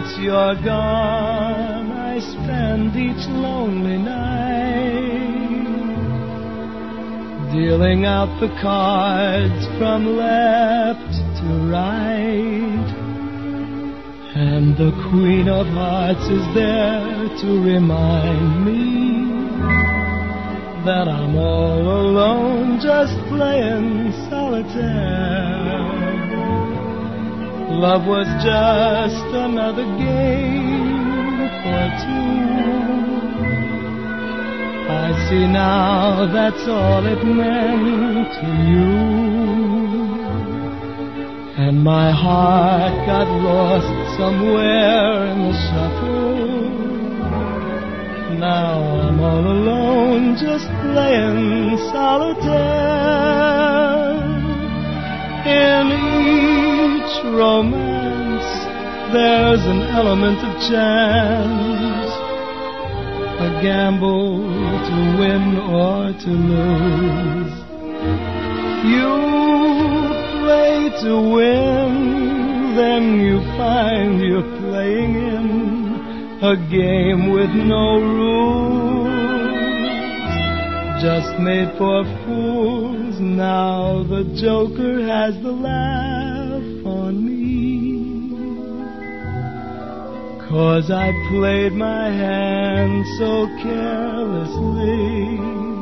once you're gone, I spend each lonely night dealing out the cards from left to right. And the Queen of Hearts is there to remind me that I'm all alone just playing solitaire. Love was just another game for two. I see now that's all it meant to you. And my heart got lost somewhere in the shuffle. Now I'm all alone just playing solitaire. In each romance there's an element of chance, a gamble to win or to lose. You play to win, then you find you're playing in a game with no rules, just made for fools. Now the Joker has the laugh on me, 'cause I played my hand so carelessly.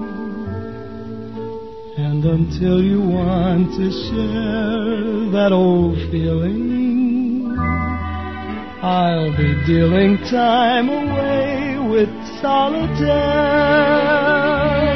And until you want to share that old feeling, I'll be dealing time away with solitaire.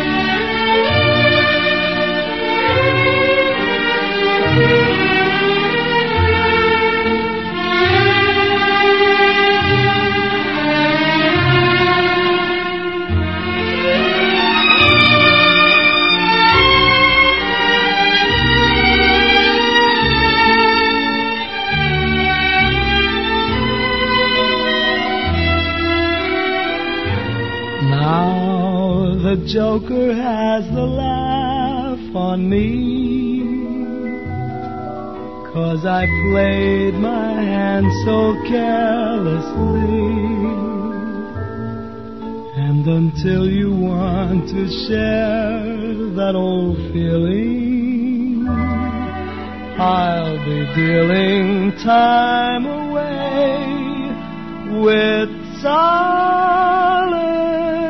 Now the Joker has the laugh on me, 'cause I played my hand so carelessly. And until you want to share that old feeling, I'll be dealing time away with solitude.